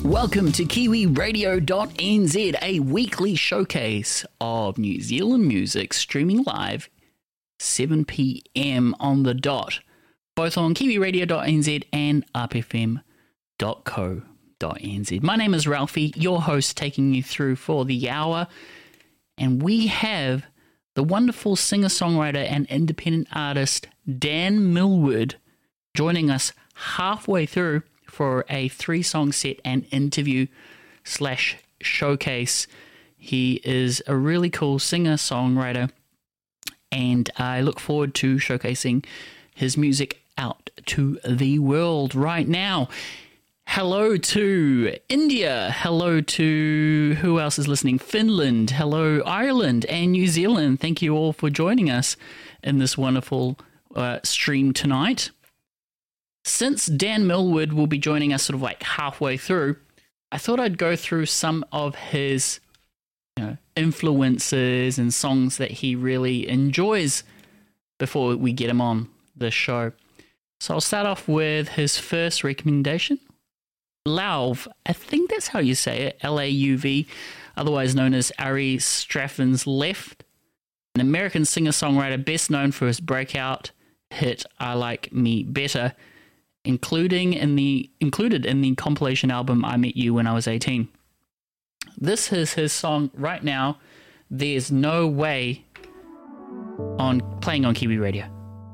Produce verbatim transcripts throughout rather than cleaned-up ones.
Welcome to Kiwi Radio dot N Z, a weekly showcase of New Zealand music streaming live seven p.m. on the dot, both on Kiwi Radio dot N Z and R P F M dot co dot N Z. My name is Ralphie, your host, taking you through for the hour, and we have the wonderful singer-songwriter and independent artist Dan Millwood joining us halfway through for a three-song set and interview slash showcase. He is a really cool singer-songwriter, and I look forward to showcasing his music out to the world right now. Hello to India. Hello to who else is listening? Finland. Hello, Ireland and New Zealand. Thank you all for joining us in this wonderful uh, stream tonight. Since Dan Millwood will be joining us sort of like halfway through, I thought I'd go through some of his you know, influences and songs that he really enjoys before we get him on the show. So I'll start off with his first recommendation. Lauv, I think that's how you say it, L A U V, otherwise known as Ari Straffin's Left, an American singer-songwriter best known for his breakout hit I Like Me Better, including in the included in the compilation album I Met You When I Was eighteen. This is his song right now, There's No Way, on playing on Kiwi Radio.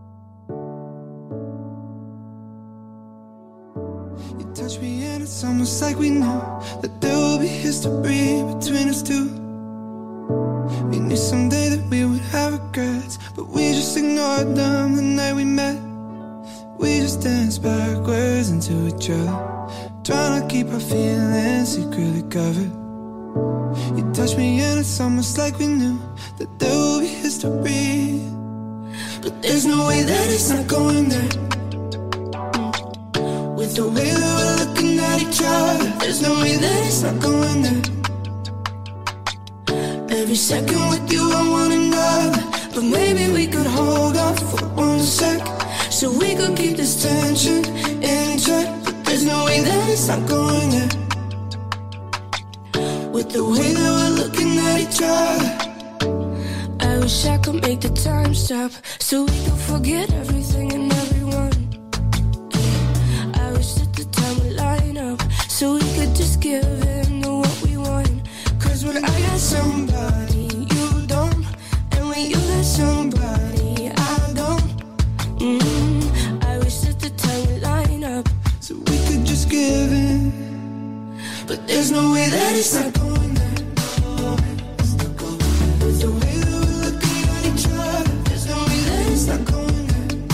You touch me and it's almost like we knew that there will be history between us two. We knew someday that we would have regrets, but we just ignored them the night we met. We just danced backwards into each other, trying to keep our feelings secretly covered. You touch me and it's almost like we knew that there will be history, but there's no way that it's not going there. With the way that we're looking at each other, there's no way that it's not going there. Every second with you I want another, but maybe we could hold off for one sec, so we could keep this tension in check. But there's no way that it's not going there. With the way that we're looking at each other, I wish I could make the time stop, so we could forget everything and everyone. I wish that the time would line up, so we could just give in to what we want. Cause when I got somebody you don't, and when you got somebody I don't, mm, I wish that the time would line up, so we could just give in. But there's no way that it's not going there. With the way that we're looking at each other, there's no way that it's not going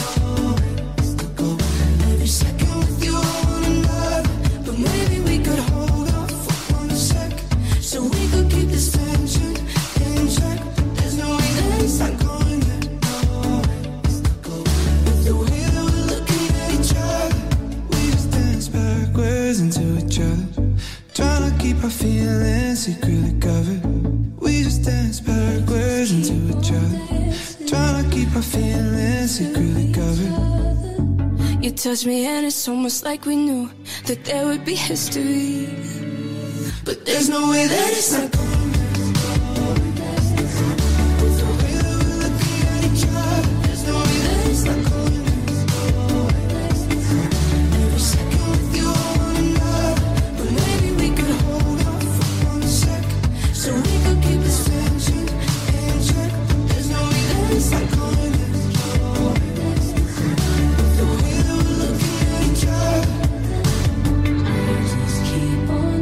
there. Every second with you I want another, but maybe we could hold off for one sec, so we could keep this tension in check. But there's no way that it's not going there. With the way that we're looking at each other, we just dance backwards into each other, trying to keep our feelings secretly covered. We just dance backwards into each other, trying to keep our feelings secretly covered. You touch me and it's almost like we knew that there would be history, but there's no way that it's not going there. With the way that we're looking at each other, there's no way that it's not going there. Every second with you I want another, but maybe we could hold off for one sec, so we could keep this tension in check. But there's no way that it's not going there. The way that we're looking at each other, I just keep on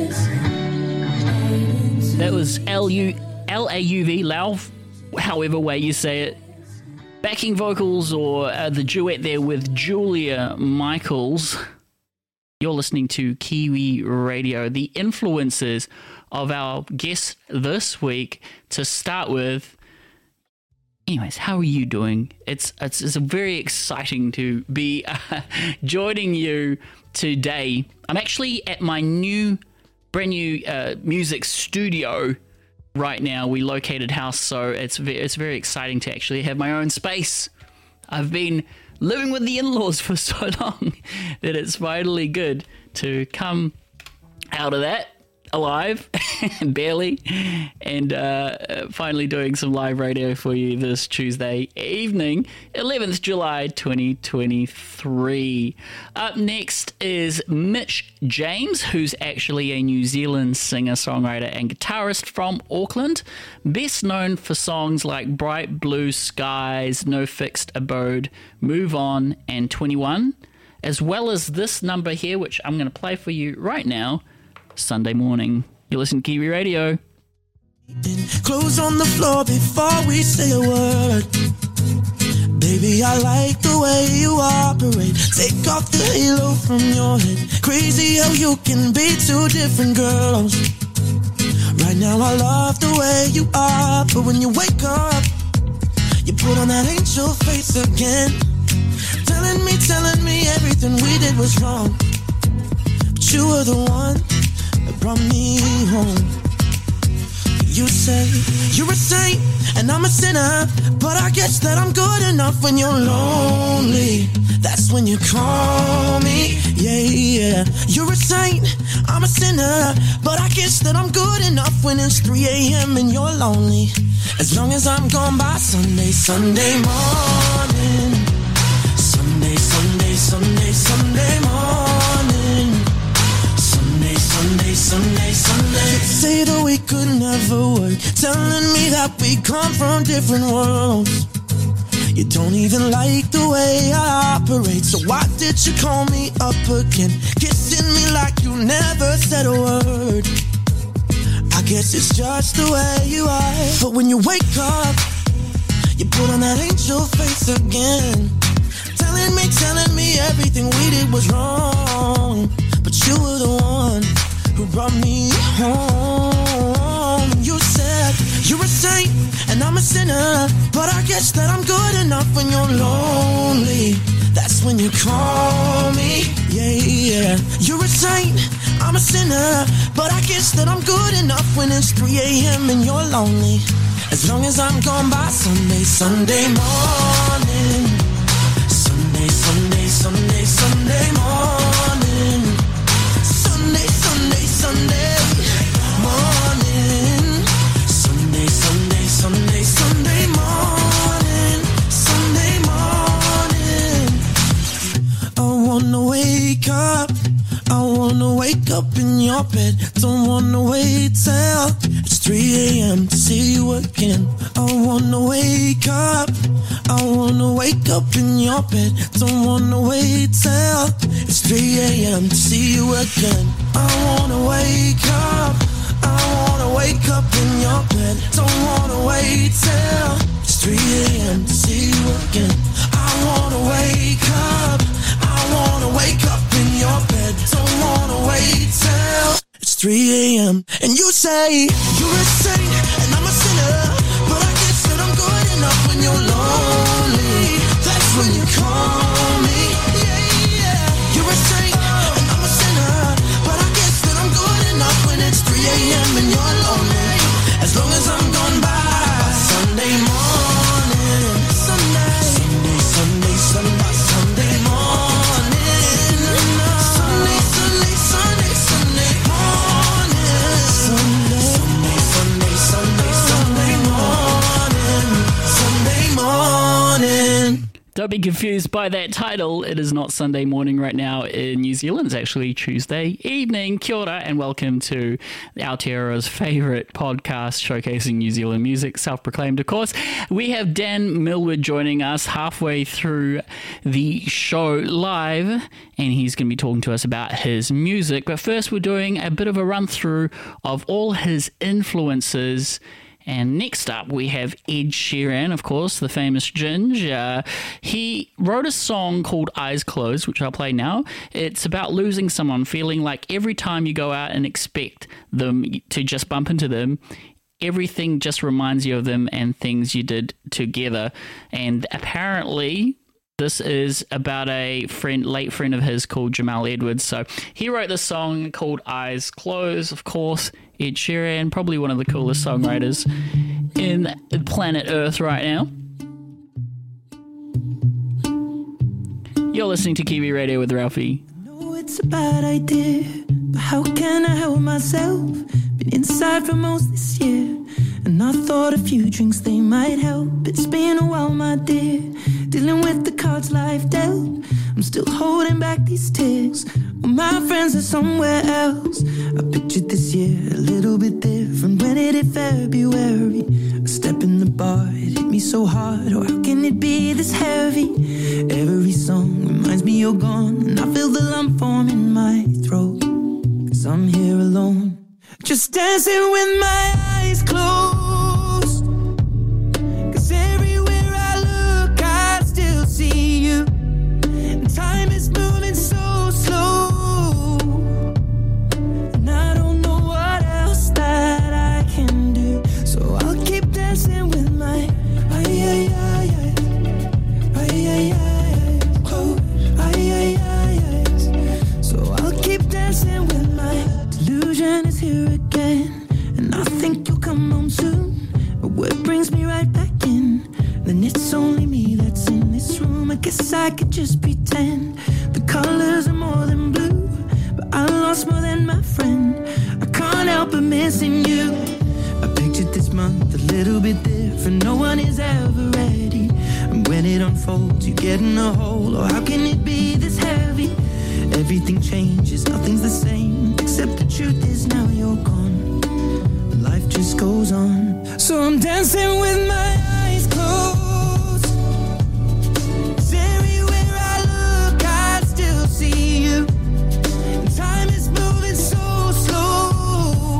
dancing. That was L U L A U V, Lauv, however way you say it. Backing vocals or uh, the duet there with Julia Michaels. You're listening to Kiwi Radio. The influences of our guest this week, to start with. Anyways, how are you doing? It's it's, it's very exciting to be uh, joining you today. I'm actually at my new, brand new uh, music studio right now. We located house, so it's ve- it's very exciting to actually have my own space. I've been living with the in-laws for so long that it's finally good to come out of that alive, barely, and uh, finally doing some live radio for you this Tuesday evening, eleventh of July twenty twenty-three. Up next is Mitch James, who's actually a New Zealand singer-songwriter and guitarist from Auckland, best known for songs like Bright Blue Skies, No Fixed Abode, Move On, and twenty-one, as well as this number here, which I'm going to play for you right now, Sunday Morning. You listen to Kiwi Radio. Clothes on the floor before we say a word. Baby, I like the way you operate. Take off the halo from your head. Crazy how you can be two different girls. Right now I love the way you are, but when you wake up, you put on that angel face again. Telling me, telling me everything we did was wrong, but you were the one that brought me home. You say you're a saint and I'm a sinner, but I guess that I'm good enough when you're lonely. That's when you call me, yeah, yeah. You're a saint, I'm a sinner, but I guess that I'm good enough when it's three a.m. and you're lonely. As long as I'm gone by Sunday, Sunday morning. Sunday, Sunday, Sunday, Sunday morning. Sunday, Sunday, Sunday, Sunday. Say that we could never work, telling me that we come from different worlds. You don't even like the way I operate, so why did you call me up again? Kissing me like you never said a word. I guess it's just the way you are, but when you wake up, you put on that angel face again. Telling me, telling me everything we did was wrong, but you were the one who brought me home. You said you're a saint and I'm a sinner, but I guess that I'm good enough when you're lonely. That's when you call me, yeah, yeah. You're a saint, I'm a sinner, but I guess that I'm good enough when it's three a.m. and you're lonely. As long as I'm gone by Sunday, Sunday morning. Sunday, Sunday, Sunday, Sunday morning. Sunday, Sunday, Sunday morning. Sunday, Sunday, Sunday, Sunday morning. Sunday morning. I wanna wake up. I wanna wake up in your bed. Don't wanna wait till it's three a.m. to see you again. I wanna wake up. I wanna wake up in your bed. Don't wanna wait till it's three a.m. to see you again. I wanna wake up. I wanna wake up in your bed. Don't wanna wait till it's three a.m. to see you again. I wanna wake up. I wanna wake up in your bed. Don't wanna wait till it's three a.m. and you say you're a saint and I'm a sinner, but I guess that I'm good enough when you're lonely. That's when you call me, yeah, yeah. You're a saint and I'm a sinner, but I guess that I'm good enough when it's three a.m. and you're lonely. As long as I'm gone by Sunday morning. Sunday, Sunday, Sunday, Sunday, Sunday morning. Sunday, Sunday, Sunday, Sunday morning. Sunday, Sunday, Sunday, Sunday morning. Sunday morning. Don't be confused by that title. It is not Sunday morning right now in New Zealand. It's actually Tuesday evening. Kia ora and welcome to Aotearoa's favourite podcast showcasing New Zealand music, self-proclaimed of course. We have Dan Millward joining us halfway through the show live, and he's going to be talking to us about his music. But first we're doing a bit of a run through of all his influences. And next up, we have Ed Sheeran, of course, the famous Ginge. Uh, he wrote a song called Eyes Closed, which I'll play now. It's about losing someone, feeling like every time you go out and expect them to just bump into them, everything just reminds you of them and things you did together. And apparently this is about a friend, late friend of his called Jamal Edwards. So he wrote this song called Eyes Closed, of course. Ed Sheeran, probably one of the coolest songwriters in planet Earth right now. You're listening to Kiwi Radio with Ralphie. I know it's a bad idea but how can I help myself? Been inside for most this year, and I thought a few drinks they might help. It's been a while, my dear, dealing with the cards life dealt. I'm still holding back these tears, well, my friends are somewhere else. I pictured this year a little bit different when it hit February. A step in the bar, it hit me so hard. Oh, how can it be this heavy? Every song reminds me you're gone, and I feel the lump form in my throat, 'cause I'm here alone, just dancing with my eyes closed. 'Cause everywhere I look, I still see you. And time is moving so slow, and I don't know what else that I can do. So I'll keep dancing with my ay ay ay ay ay ay ay close ay ay ay ay. So I'll keep dancing with my delusion is here again, and I think you'll come home soon. But what brings me right back in? Then it's only me that's in this room. I guess I could just pretend the colors are more than blue, but I lost more than my friend. I can't help but missing you. I pictured this month a little bit different. No one is ever ready, and when it unfolds, you get in a hole. Oh, how can it be this heavy? Everything changes, nothing's the same, except the truth is now you're gone. Life just goes on, so I'm dancing with my eyes closed. 'Cause everywhere I look, I still see you. And time is moving so slow,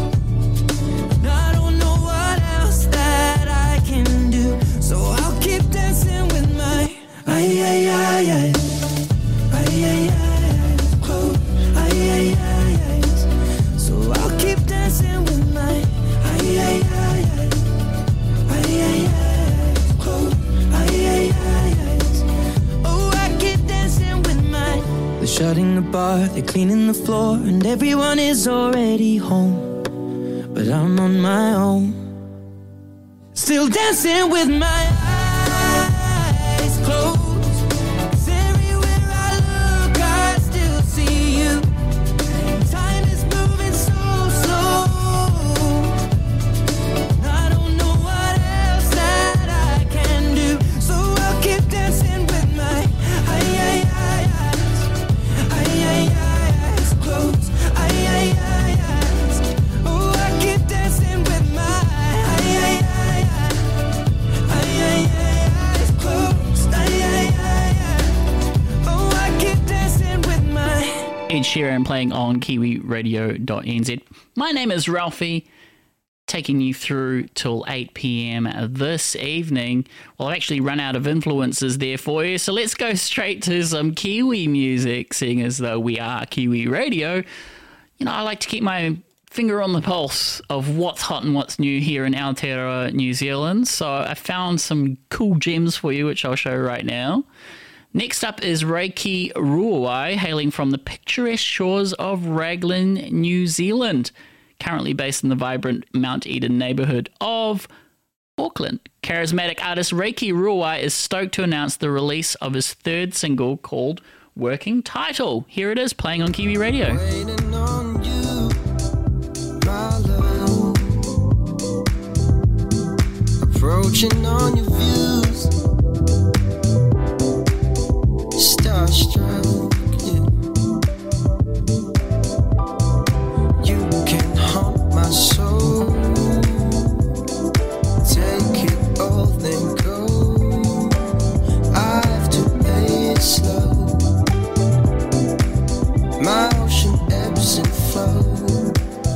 and I don't know what else that I can do. So I'll keep dancing with my ay ay ay ay ay ay ay close ay ay ay ay. So I'll keep dancing with my ay ay ay ay ay ay ay close ay ay ay ay. Oh, I keep dancing with my. They're shutting the bar, they're cleaning the floor, and everyone is already home, but I'm on my own, still dancing with my eyes closed. 'Cause everywhere I look, I still see you. Time is moving so slow, I don't know what else that I can do. So I'll keep dancing with my ay ay ay eyes, ay ay ay eyes closed, ay ay ay eyes. Oh, I keep dancing with my ay ay ay ay ay ay eyes closed, ay ay ay ay. Oh, I keep dancing with my. Ed Sheeran playing on kiwi radio dot n z. My name is Ralphie, taking you through till eight p.m. this evening. Well, I've actually run out of influences there for you, so let's go straight to some Kiwi music, seeing as though we are Kiwi Radio. You know, I like to keep my finger on the pulse of what's hot and what's new here in Aotearoa, New Zealand, so I found some cool gems for you, which I'll show right now. Next up is Reiki Ruawai, hailing from the picturesque shores of Raglan, New Zealand, currently based in the vibrant Mount Eden neighbourhood of Auckland. Charismatic artist Reiki Ruawai is stoked to announce the release of his third single called Working Title. Here it is, playing on Kiwi Radio. Waiting on you, my love. Approaching on your views. Starstruck, yeah. You can haunt my soul. Take it all, then go. I have to play it slow. My ocean ebbs and flows.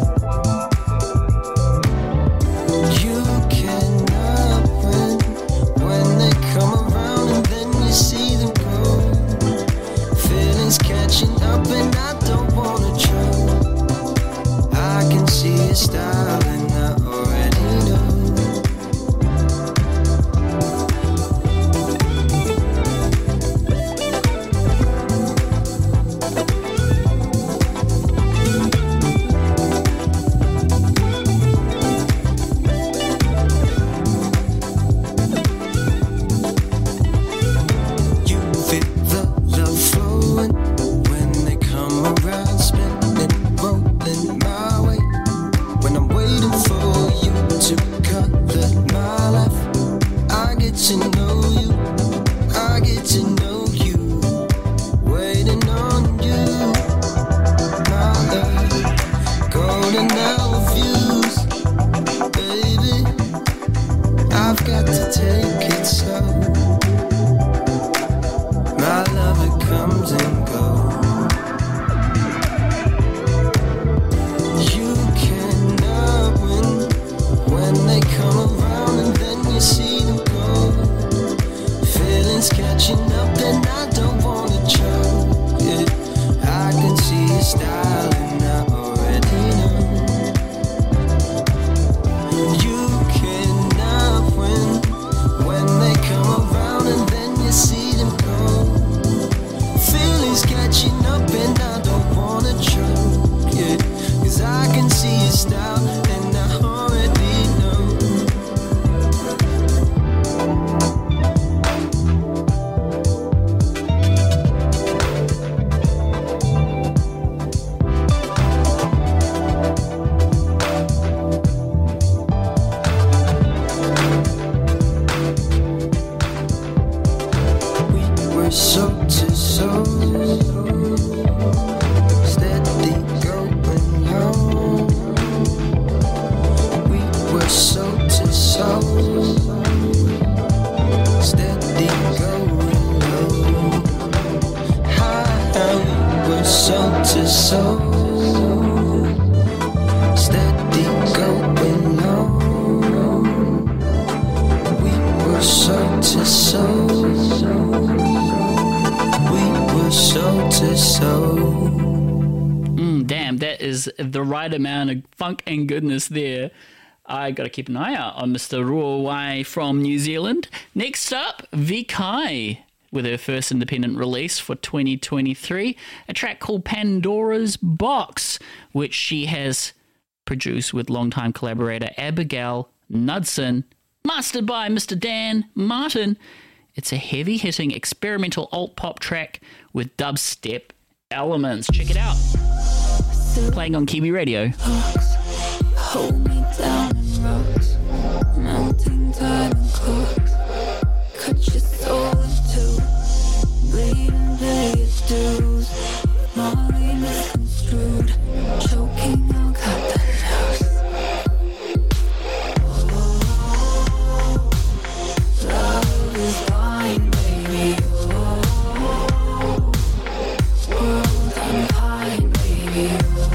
You cannot win when they come around, and then you see them go. Feelings catching up, and I don't wanna choke. I can see your style, and I already know. You fit the love flowing when they come around. were soul to soul, steady going on. We were soul to soul, we were soul to soul. Mm, damn, that is the right amount of funk and goodness there. I got to keep an eye out on Mister Ruawai from New Zealand. Next up, Vikai with her first independent release for twenty twenty-three, a track called Pandora's Box, which she has produced with longtime collaborator Abigail Knudsen, mastered by Mister Dan Martin. It's a heavy-hitting experimental alt-pop track with dubstep elements. Check it out. Playing on Kiwi Radio. Hold me down in rocks, melting time and clocks. Cut your soul in two, bleed and pay your dues. Molly misconstrued, choking out got the news. Oh, love is blind, baby. Oh, world unkind, baby.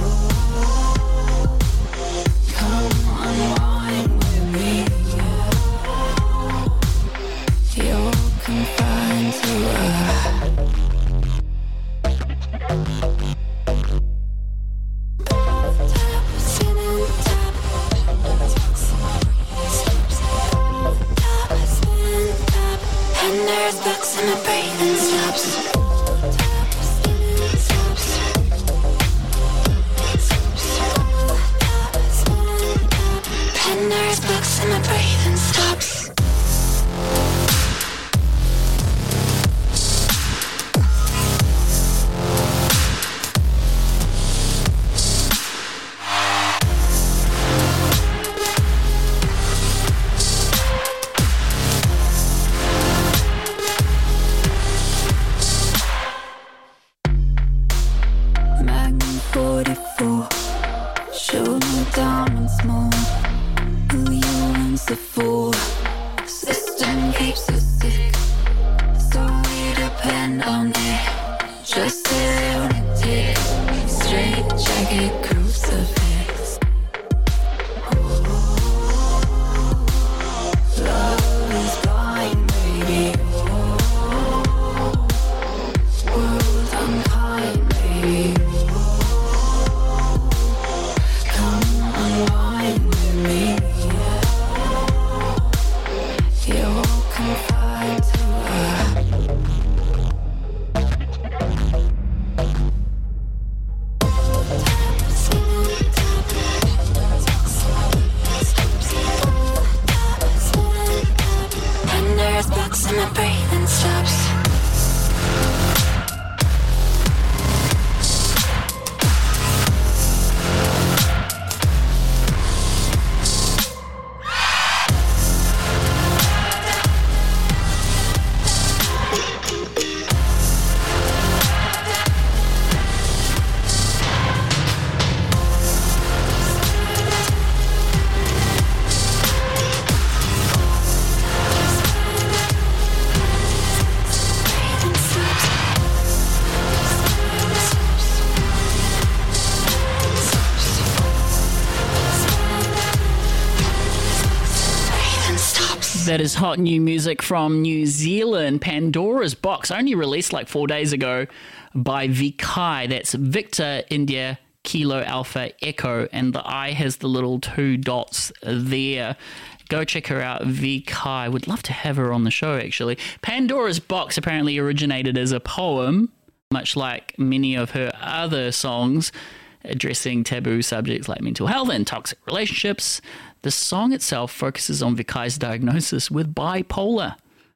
That is hot new music from New Zealand. Pandora's Box, only released like four days ago by Vikai. That's Victor India Kilo Alpha Echo, and the I has the little two dots there. Go check her out, Vikai. Would love to have her on the show, actually. Pandora's Box apparently originated as a poem, much like many of her other songs addressing taboo subjects like mental health and toxic relationships. The song itself focuses on Vikai's diagnosis with bipolar.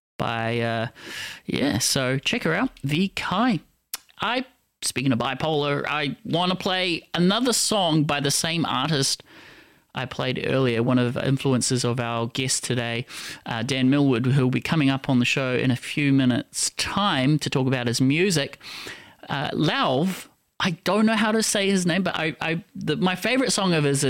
By, uh, yeah, so check her out, Vikai. I, speaking of bipolar, I want to play another song by the same artist I played earlier, one of the influences of our guest today, uh, Dan Millwood, who will be coming up on the show in a few minutes' time to talk about his music. Uh, Lauv, I don't know how to say his name, but I, I the, my favorite song of his is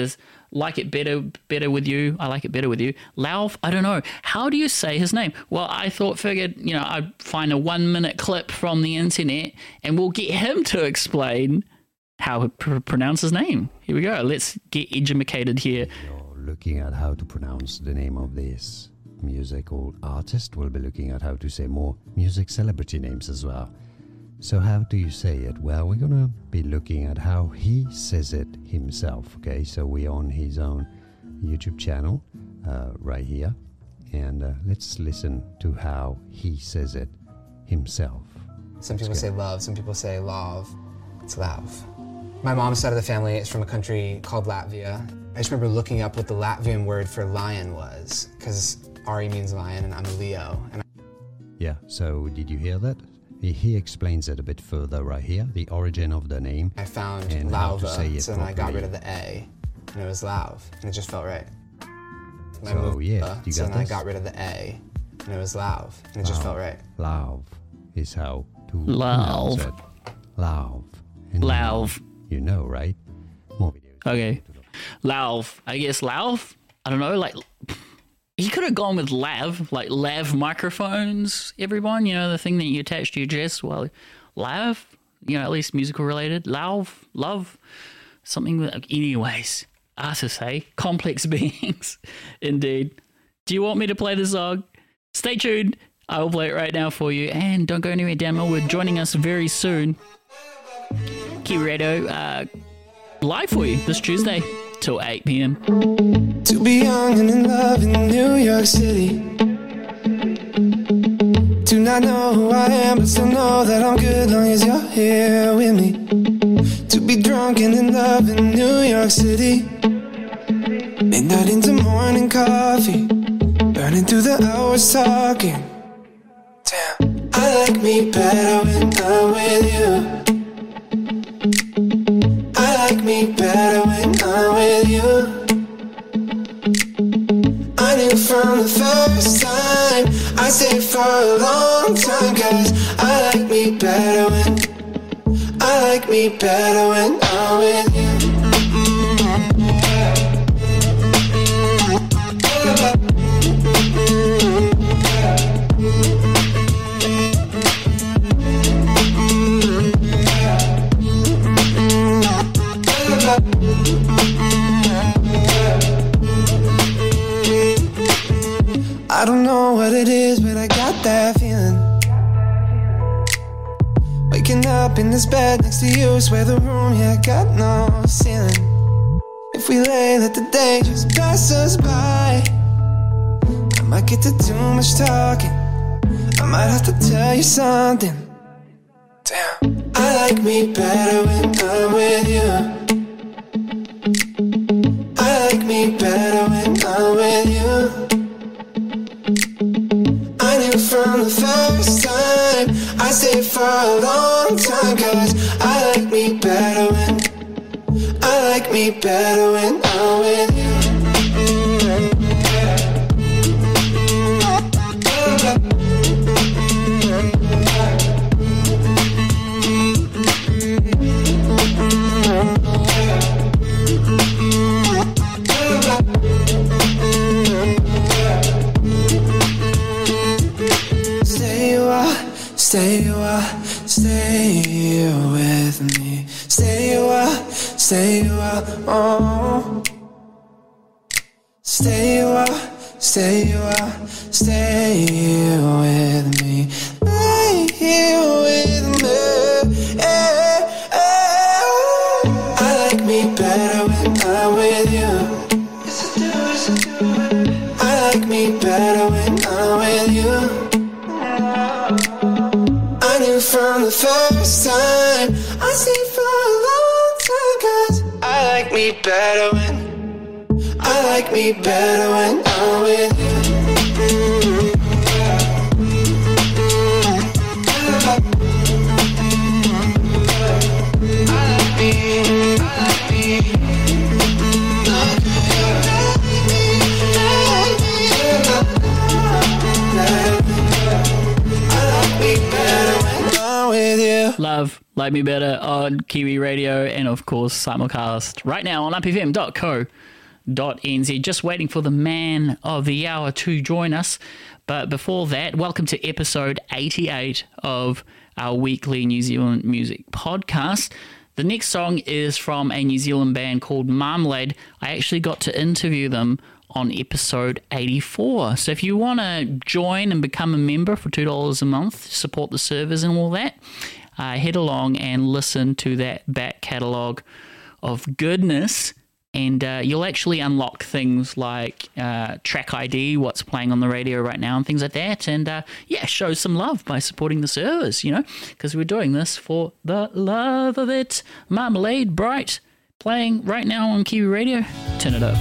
like it better better with you. I like it better with you. Lauv, I don't know. How do you say his name? Well, I thought, figured, you know, I'd find a one minute clip from the internet and we'll get him to explain how to pr- pronounce his name. Here we go. Let's get educated here. You're looking at how to pronounce the name of this musical artist. We'll be looking at how to say more music celebrity names as well. So how do you say it? Well, we're going to be looking at how he says it himself, okay? So we're on his own YouTube channel uh, right here. And uh, let's listen to how he says it himself. Some people say love, some people say love. It's Lauv. My mom's side of the family is from a country called Latvia. I just remember looking up what the Latvian word for lion was, because Ari means lion and I'm a Leo. And I- yeah, so did you hear that? He, he explains it a bit further right here, the origin of the name. I found and how to say Lauva, it so then I got properly. rid of the A, and it was Lauv, and it just felt right. My So, move- yeah, uh, you so got then I this? got rid of the A, and it was Lauv, and it just felt right. Lauv is how to Lauv. pronounce it. Lauv. And Lauv. You know, right? More videos. Okay. Lauv. I guess Lauv? I don't know, like, he could have gone with lav, like lav microphones, everyone, you know, the thing that you attach to your chest. Well, lav, you know, at least musical related. Lauv, love, something with, anyways, hard to say. Complex beings, indeed. Do you want me to play the song? Stay tuned. I will play it right now for you. And don't go anywhere, Demo. We're joining us very soon. Kiwi Radio, uh, live for you this Tuesday till eight p.m. To be young and in love in New York City. Do not know who I am, but still know that I'm good long as you're here with me. To be drunk and in love in New York City. Midnight into morning coffee, burning through the hours talking. Damn, I like me better when I'm with you. I like me better when I'm with you. I knew from the first time I stayed for a long time, cause I like me better when I like me better when I'm with you. I don't know what it is, but I got that feeling. Waking up in this bed next to you, swear the room, yeah, got no ceiling. If we lay, let the day just pass us by. I might get to too much talking, I might have to tell you something. Damn, I like me better when I'm with you. I like me better when I'm with you. I knew from the first time I stayed for a long time, cause I like me better when I like me better when I'm with you. Stay a while, stay a while, stay with me. Stay a while, stay a while, oh. Stay a while, stay a while, stay with me. Stay here with me, yeah, yeah. I like me better when I'm with you. Yes, I do, yes, I do. I like me better when I'm with you. I knew from the first time I stayed for a long time, cause I like me better when I like me better when I'm with you. I like me, I like me. Love, Like Me Better on Kiwi Radio and, of course, simulcast right now on up f m dot co dot n z. Just waiting for the man of the hour to join us. But before that, welcome to episode eighty-eight of our weekly New Zealand music podcast. The next song is from a New Zealand band called Marmalade. I actually got to interview them on episode eighty-four. So if you want to join and become a member for two dollars a month, support the servers and all that, uh, head along and listen to that back catalogue of goodness. And uh, you'll actually unlock things like uh, track I D, what's playing on the radio right now, and things like that. And uh, yeah, show some love by supporting the servers, you know, because we're doing this for the love of it. Marmalade, Bright, playing right now on Kiwi Radio. Turn it up.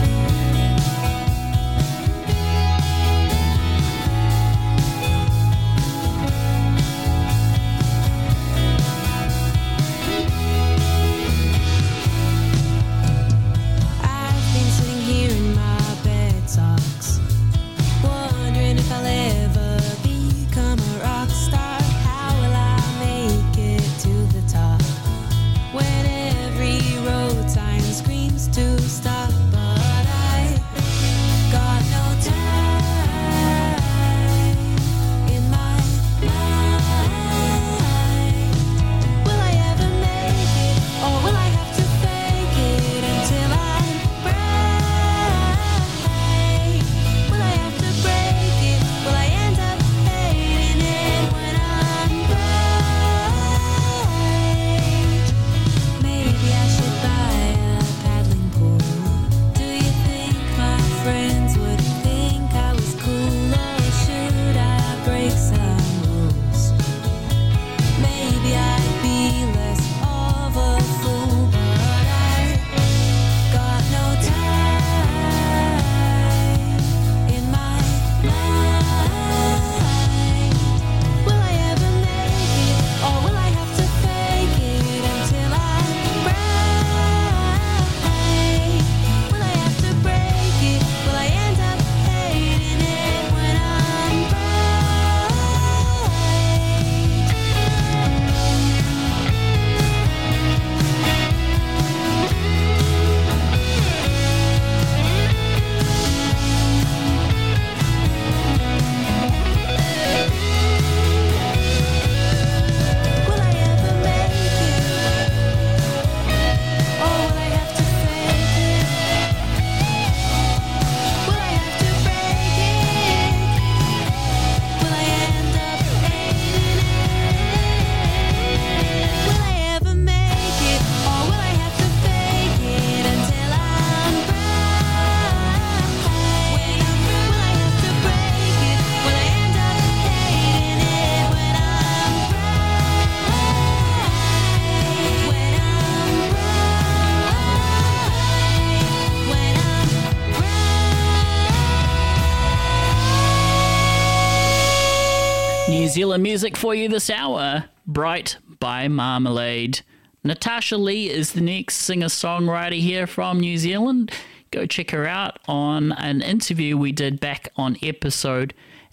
New Zealand music for you this hour. Bright by Marmalade. Natasha Lee is the next singer-songwriter here from New Zealand. Go check her out on an interview we did back on episode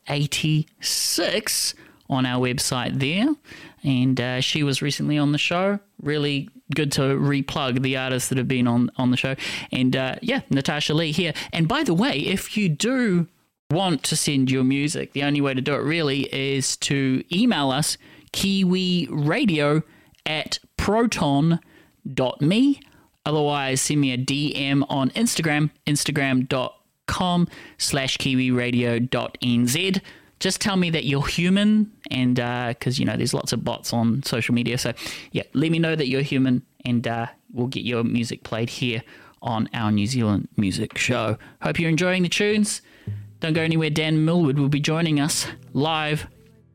eighty-six on our website there. And uh, she was recently on the show. Really good to replug the artists that have been on, on the show. And uh, yeah, Natasha Lee here. And by the way, if you do want to send your music, the only way to do it really is to email us kiwiradio at proton dot me. Otherwise, send me a D M on Instagram, instagram.com slash kiwiradio.nz. Just tell me that you're human, and because, uh, you know, there's lots of bots on social media. So, yeah, let me know that you're human, and uh, we'll get your music played here on our New Zealand music show. Hope you're enjoying the tunes. Don't go anywhere. Dan Millwood will be joining us live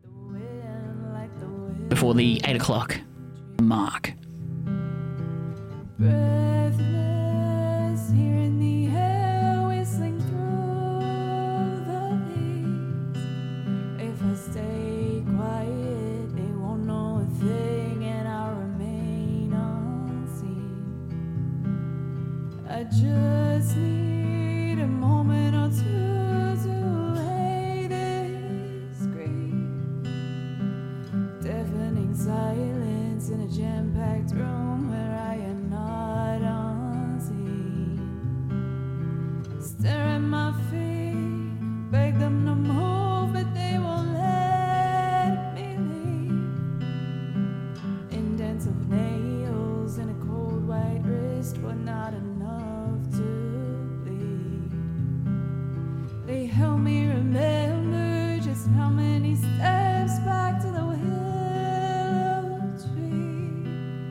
before the eight o'clock mark. Breathless here in the air, whistling through the leaves. If I stay quiet, they won't know a thing, and I'll remain unseen. I just need a moment or two to lay this grief. Deafening silence in a jam-packed room where I am not unseen. exist were not enough to bleed. They help me remember just how many steps back to the willow tree.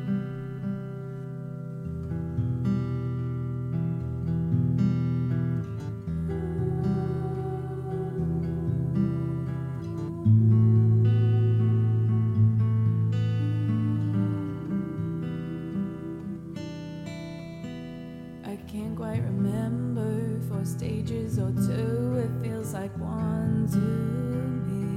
I can't quite remember four stages or two. It feels like one to me.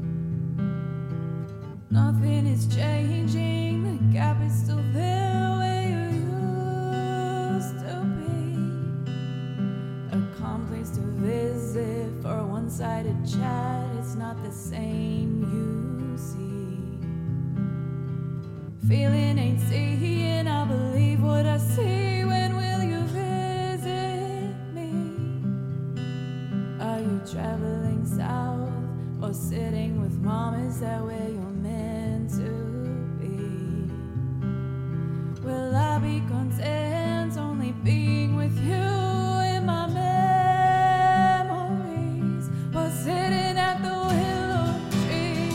Nothing is changing. The gap is still there where you used to be. A calm place to visit for a one-sided chat. It's not the same, you see. Feeling ain't seeing. I believe what I see. When will you visit me? Are you traveling south or sitting with mom? Is that where you're meant to be? Will I be content only being with you in my memories while sitting at the willow tree?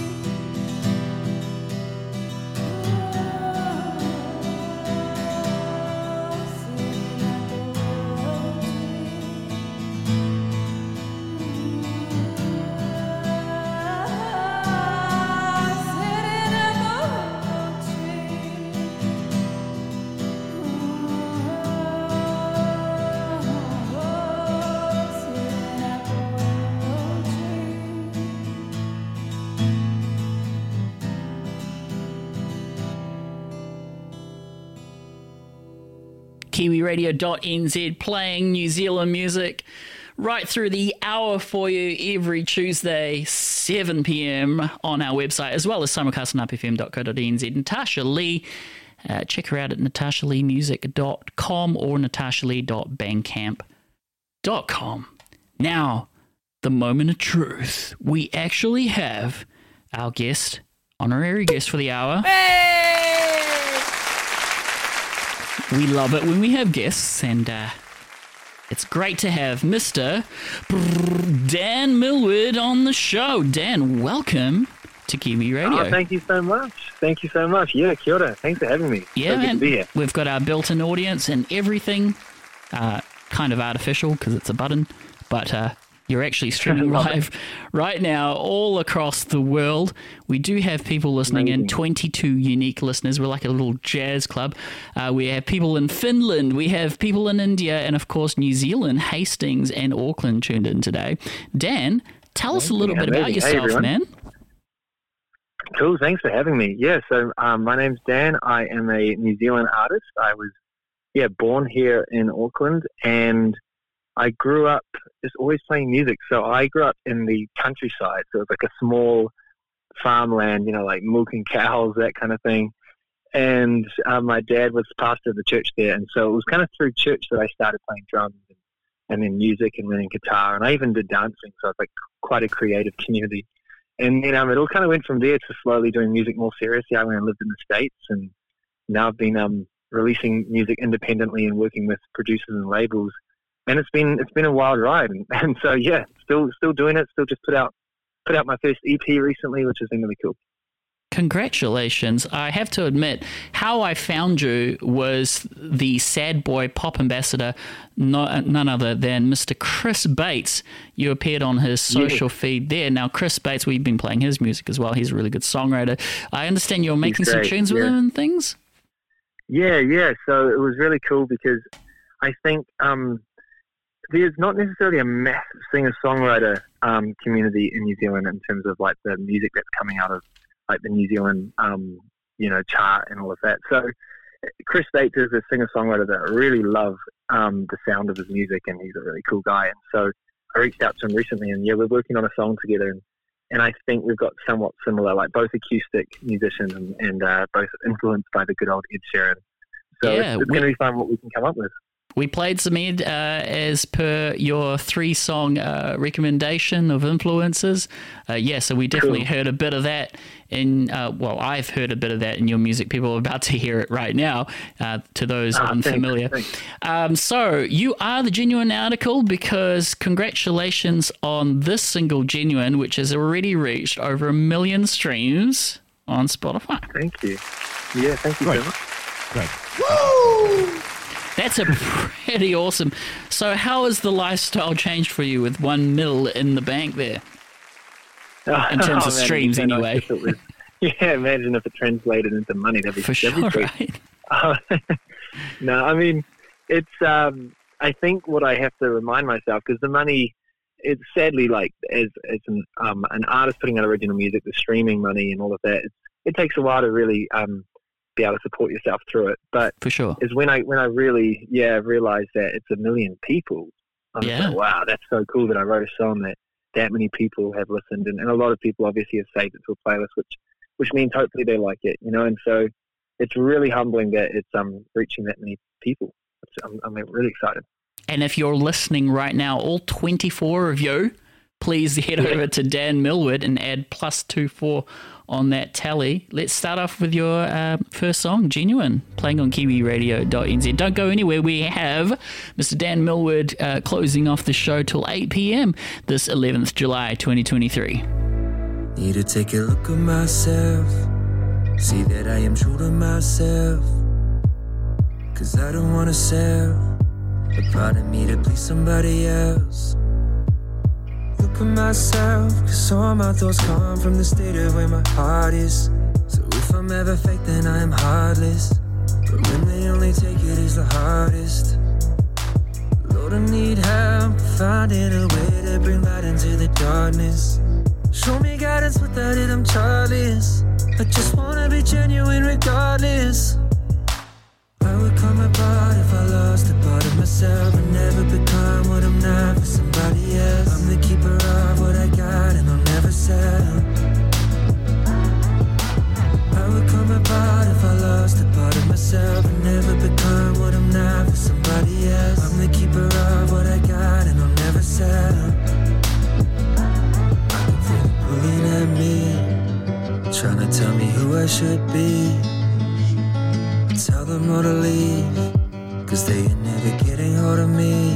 Kiwi Radio dot N Z playing New Zealand music right through the hour for you every Tuesday, seven p.m. on our website, as well as simulcast on R P F M dot co dot N Z. Natasha Lee, uh, check her out at natasha lee music dot com or natasha lee dot bandcamp dot com. Now, the moment of truth. We actually have our guest, honorary guest for the hour. We love it when we have guests, and uh, it's great to have Mister Dan Millward on the show. Dan, welcome to Kiwi Radio. Oh, thank you so much. Thank you so much. Yeah, kia ora. Thanks for having me. Yeah, so good man. to be here. We've got our built-in audience and everything. Uh, kind of artificial because it's a button, but uh, you're actually streaming live right now all across the world. We do have people listening Amazing. in, twenty-two unique listeners. We're like a little jazz club. Uh, we have people in Finland, we have people in India, and of course New Zealand, Hastings and Auckland tuned in today. Dan, tell us a little bit about Amazing. Hey, yourself, everyone. man. Cool. Thanks for having me. Yeah, so um, my name's Dan. I am a New Zealand artist. I was, yeah, born here in Auckland, and I grew up just always playing music. So I grew up in the countryside. So it was like a small farmland, you know, like milking cows, that kind of thing. And uh, my dad was pastor of the church there. And so it was kind of through church that I started playing drums and, and then music and learning guitar. And I even did dancing. So it's like quite a creative community. And then um, it all kind of went from there to slowly doing music more seriously. I went and lived in the States, and now I've been um, releasing music independently and working with producers and labels. And it's been it's been a wild ride, and, and so yeah, still still doing it. Still just put out put out my first E P recently, which has been really cool. Congratulations. I have to admit, how I found you was the sad boy pop ambassador, no, none other than Mister Chris Bates. You appeared on his social Yeah. feed there. Now, Chris Bates, we've been playing his music as well. He's a really good songwriter. I understand you're making some great, tunes with yeah. him and things? Yeah, yeah. So it was really cool because I think um, there's not necessarily a massive singer-songwriter um, community in New Zealand in terms of like the music that's coming out of like the New Zealand, um, you know, chart and all of that. So Chris Bates is a singer-songwriter that I really love um, the sound of his music, and he's a really cool guy. And so I reached out to him recently, and yeah, we're working on a song together, and, and I think we've got somewhat similar, like both acoustic musicians and, and uh, both influenced by the good old Ed Sheeran. So Yeah, it's, it's we- going to be fun what we can come up with. We played some Ed uh, as per your three-song uh, recommendation of influences. Uh, yeah, so we definitely Cool. heard a bit of that in, uh, well, I've heard a bit of that in your music. People are about to hear it right now, uh, to those Ah, thanks, unfamiliar. thanks. Um, so you are the Genuine article, because congratulations on this single, Genuine, which has already reached over a million streams on Spotify. Thank you. Yeah, thank you Great. so much. Great. That's a pretty awesome. So how has the lifestyle changed for you with one mil in the bank there? In terms of man, streams, it'd be so nice anyway. if it was- yeah, imagine if it translated into money. That'd be, For that'd be sure, sweet. right? Uh, no, I mean, it's, um, I think what I have to remind myself, because the money, it's sadly like, as, as an, um, an artist putting out original music, the streaming money and all of that, it's, it takes a while to really um, be able to support yourself through it. But For sure. is when I, when I really, yeah, realized that it's a million people. I'm just Yeah. like, wow, that's so cool that I wrote a song that that many people have listened, and, and a lot of people obviously have saved it to a playlist, which which means hopefully they like it, you know. And so it's really humbling that it's um reaching that many people. It's, I'm, I'm really excited. And if you're listening right now, all twenty-four of you, please head over to Dan Millwood and add plus two four on that tally. Let's start off with your uh, first song, Genuine, playing on kiwi radio dot n z. Don't go anywhere. We have Mister Dan Millwood uh, closing off the show till eight p.m. this eleventh of July twenty twenty-three. Need to take a look at myself, see that I am true to myself, cause I don't wanna sell a part of me to please somebody else. Look at myself, cause all my thoughts come from the state of where my heart is. So if I'm ever fake, then I am heartless, but when they only take it is the hardest. Lord, I need help finding a way to bring light into the darkness. Show me guidance without it, I'm childless. I just wanna be genuine regardless. I would come apart if I lost a part of myself and never become what I'm not for somebody else. I'm the keeper of what I got and I'll never sell. I would come apart if I lost a part of myself and never become what I'm not for somebody else. I'm the keeper of what I got and I'll never sell. Pulling at me, trying to tell me who I should be. Tell them all to leave, cause they ain't never getting hold of me.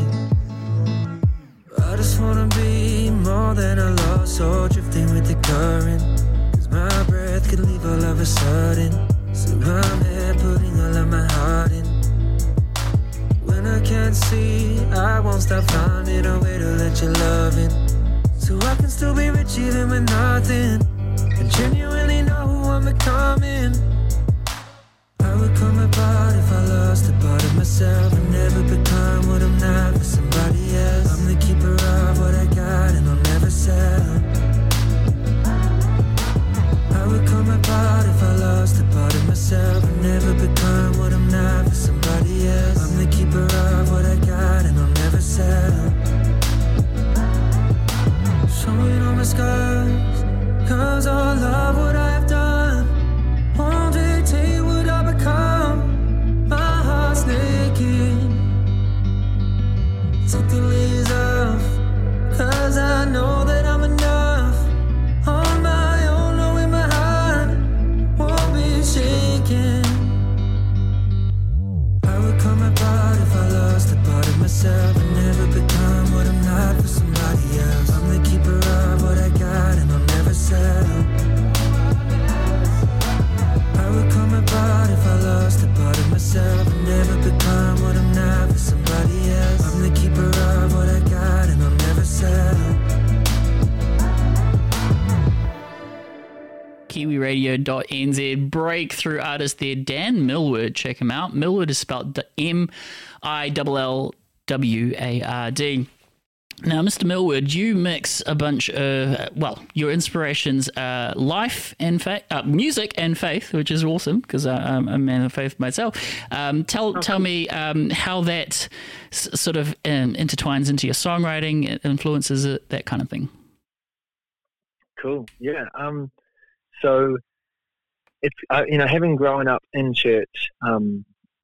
I just wanna be more than a lost soul drifting with the current, cause my breath could leave all of a sudden. So I'm here putting all of my heart in. When I can't see, I won't stop finding a way to let your love in, so I can still be rich even with nothing, and genuinely know who I'm becoming. I would come apart if I lost a part of myself and never become what I'm not for somebody else. I'm the keeper of what I got and I'll never sell. I would come apart if I lost a part of myself and never become what I'm not for somebody else. I'm the keeper of what I got and I'll never sell. Showing all my scars, cause all of what I've done won't dictate what I become. My heart's naked. Take the layers off, cause I know that I'm enough. On my own, knowing my heart won't be shaken. I would come apart if I lost a part of myself and never become what I'm not for somebody else. I'm the keeper of what I got and I'll never sell. I would come apart if I lost a part of myself and never become what I'm not for somebody else. I'm the keeper of what I got and I'll never sell. kiwi radio dot n z, breakthrough artist there, Dan Millward. Check him out. Millward is spelled M I L L W A R D. Now, Mister Millward, you mix a bunch of, well, your inspirations are life and faith, uh, music and faith, which is awesome because I'm a man of faith myself. Um, tell tell me um, how that s- sort of um, intertwines into your songwriting, influences it, that kind of thing. Cool. Yeah. Um. So it's uh, you know, having grown up in church, um,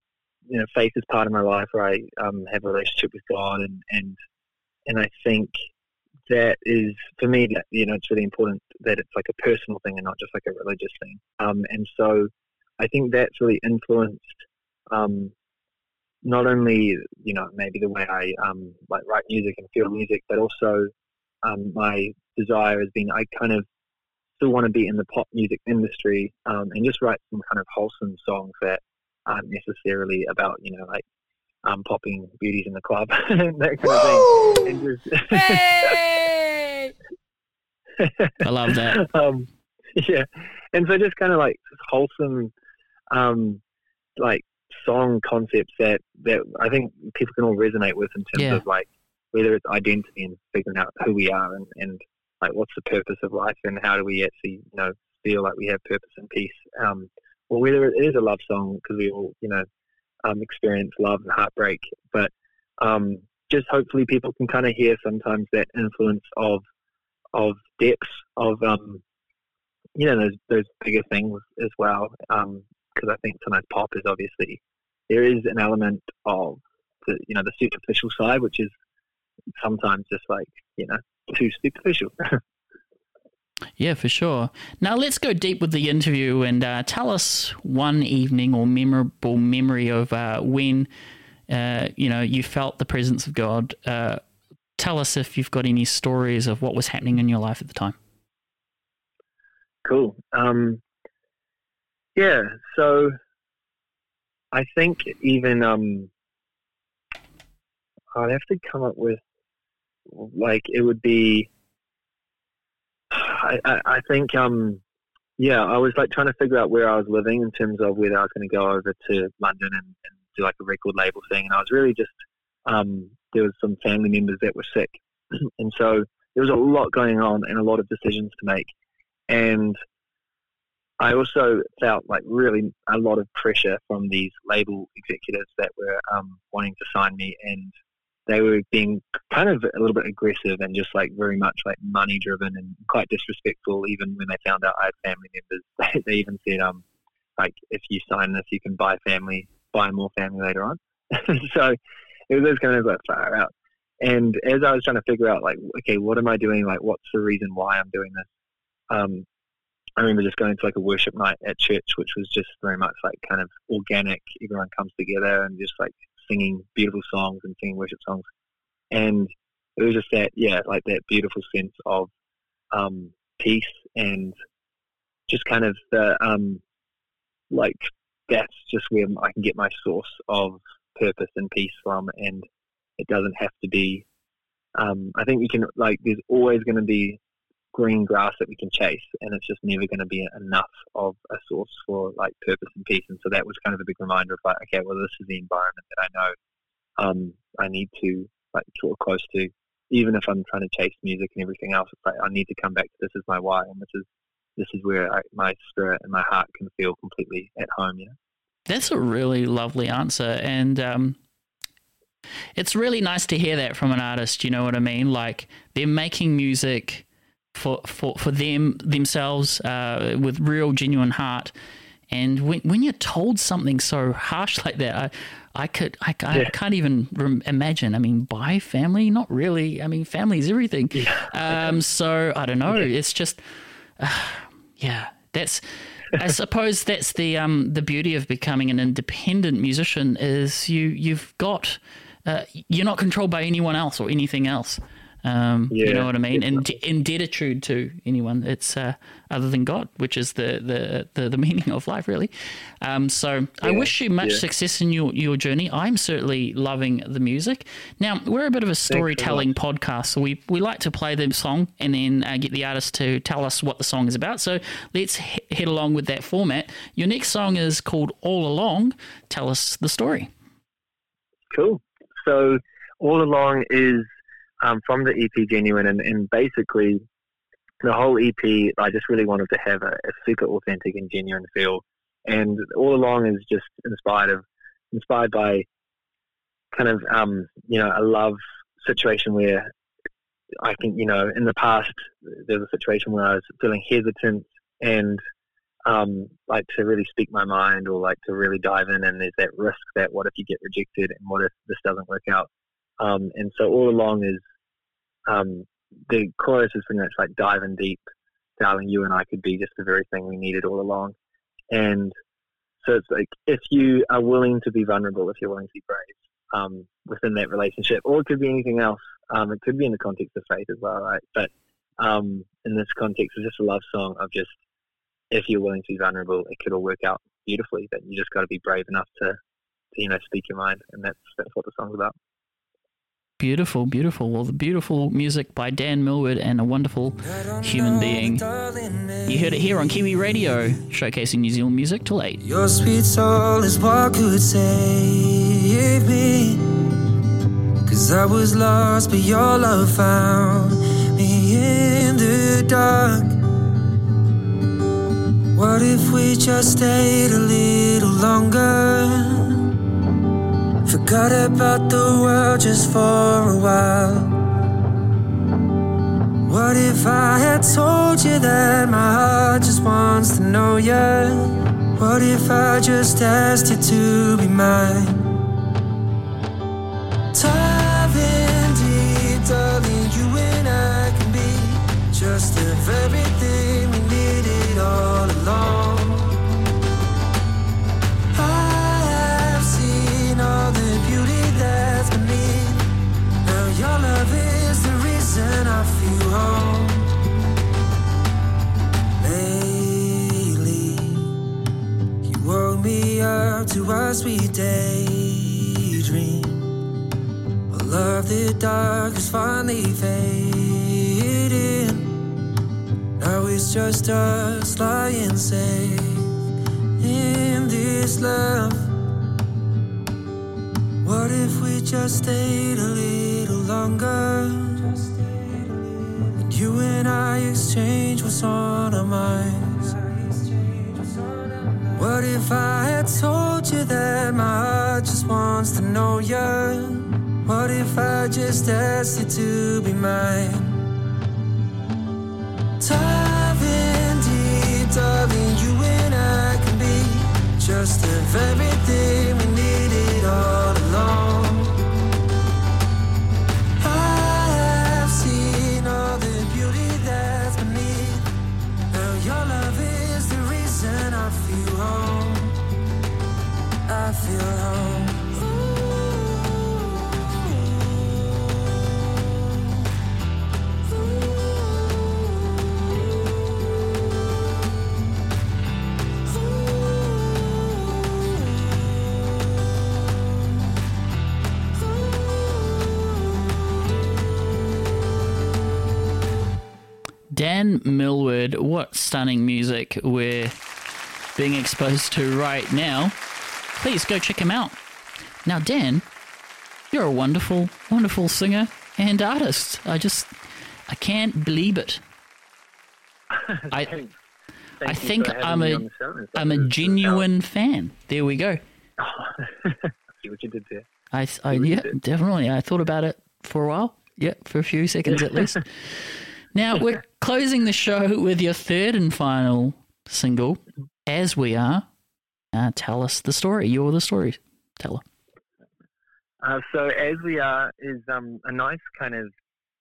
you know, faith is part of my life, where I um, have a relationship with God, and, and and I think that is, for me, that, you know, it's really important that it's like a personal thing and not just like a religious thing. Um, and so I think that's really influenced um, not only, you know, maybe the way I um, like write music and feel music, but also um, my desire has been, I kind of still want to be in the pop music industry um, and just write some kind of wholesome songs that aren't necessarily about, you know, like um, popping beauties in the club and that kind of thing. And just Hey! I love that. Um, yeah, and so just kind of like wholesome, um, like song concepts that that I think people can all resonate with in terms Yeah. of like whether it's identity and figuring out who we are, and, and like what's the purpose of life, and how do we actually, you know, feel like we have purpose and peace, um, or whether it is a love song because we all, you know, um, experience love and heartbreak, but um, just hopefully people can kind of hear sometimes that influence of of depths of um, you know, those those bigger things as well, because I think sometimes pop is obviously, there is an element of the, you know, the superficial side, which is sometimes just like, you know, too superficial. Yeah, for sure. Now let's go deep with the interview and uh, tell us one evening or memorable memory of uh, when uh, you know, you felt the presence of God. Uh, tell us if you've got any stories of what was happening in your life at the time. Cool. Um, yeah, so I think even um, I'd have to come up with, like, it would be, I, I, I think, um, yeah, I was like trying to figure out where I was living in terms of whether I was going to go over to London and, and do like a record label thing. And I was really just, um, there was some family members that were sick. And so there was a lot going on and a lot of decisions to make. And I also felt like really a lot of pressure from these label executives that were um, wanting to sign me, and they were being kind of a little bit aggressive and just like very much like money driven and quite disrespectful. Even when they found out I had family members, they even said, um, like, if you sign this, you can buy family, buy more family later on. So it was just kind of like far out. And as I was trying to figure out, like, okay, what am I doing? Like, what's the reason why I'm doing this? Um, I remember just going to like a worship night at church, which was just very much like kind of organic. Everyone comes together and just like singing beautiful songs and singing worship songs. And it was just that, yeah, like that beautiful sense of um, peace and just kind of the, um, like, that's just where I can get my source of purpose and peace from. And it doesn't have to be, um, I think we can, like, there's always going to be green grass that we can chase, and it's just never going to be enough of a source for like purpose and peace. And so that was kind of a big reminder of like, okay, well, this is the environment that I know um, I need to like draw close to, even if I'm trying to chase music and everything else. It's like I need to come back to this is my why, and this is this is where I, my spirit and my heart can feel completely at home. You know, That's a really lovely answer, and um, it's really nice to hear that from an artist. You know what I mean? Like, they're making music for for, for them themselves uh, with real genuine heart, and when when you're told something so harsh like that, I I could I, I Yeah. can't even rem- imagine. I mean, by family, not really. I mean, family is everything. Um, so I don't know. It's just uh, yeah. That's I suppose that's the um the beauty of becoming an independent musician is you you've got uh, you're not controlled by anyone else or anything else. Um, you Yeah, know what I mean? And definitely. indebted to anyone. It's uh, other than God, which is the the, the, the meaning of life, really. Um, so I Yeah, wish you much yeah. success in your, your journey. I'm certainly loving the music. Now, we're a bit of a storytelling podcast, so we, we like to play the song and then uh, get the artist to tell us what the song is about. So let's he- head along with that format. Your next song is called All Along. Tell us the story. Cool. So All Along is um, from the E P Genuine, and, and basically the whole E P, I just really wanted to have a, a super authentic and genuine feel. And All Along is just inspired of inspired by kind of um, you know, a love situation where I think, you know, in the past there was a situation where I was feeling hesitant and um, like to really speak my mind or like to really dive in, and there's that risk that what if you get rejected and what if this doesn't work out. Um, and so all along is um, the chorus is pretty much like diving deep, darling, you and I could be just the very thing we needed all along. And so it's like if you are willing to be vulnerable, if you're willing to be brave um, within that relationship, or it could be anything else. Um, it could be in the context of faith as well, right? But um, in this context, it's just a love song of just if you're willing to be vulnerable, it could all work out beautifully. But you just got to be brave enough to, to, you know, speak your mind, and that's that's what the song's about. Beautiful, beautiful. Well, the beautiful music by Dan Millwood and a wonderful human being. You heard it here on Kiwi Radio, showcasing New Zealand music till eight. Your sweet soul is what could save me, 'cause I was lost, but your love found me in the dark. What if we just stayed a little longer? Forgot about the world just for a while. What if I had told you that my heart just wants to know you? What if I just asked you to be mine? Diving deep, darling, you and I can be just the very thing we needed all along. I've seen all the beauty that's beneath. Now your love is the reason I feel home. Lately, you woke me up to a sweet daydream. All of the dark is finally fading. Now it's just us lying safe in this love. What if we just stayed a little longer? And you and I exchange what's on our minds. What if I had told you that my heart just wants to know you? What if I just asked you to be mine? Diving deep, darling, you and I can be just the very thing we needed all along. I've seen all the beauty that's beneath. Now your love is the reason I feel home. I feel home. Dan Millwood, what stunning music we're being exposed to right now. Please go check him out. Now, Dan, you're a wonderful, wonderful singer and artist. I just, I can't believe it. I, Thanks. I Thank you think for having I'm me a, on the show and stuff. I'm a It's- it's genuine fan. There we go. out. See what you did there. I, I See what you yeah, did. definitely. I thought about it for a while. Yeah, for a few seconds at least. Now, we're closing the show with your third and final single, As We Are. Uh, tell us the story. You're the story teller. Uh, so As We Are is um, a nice kind of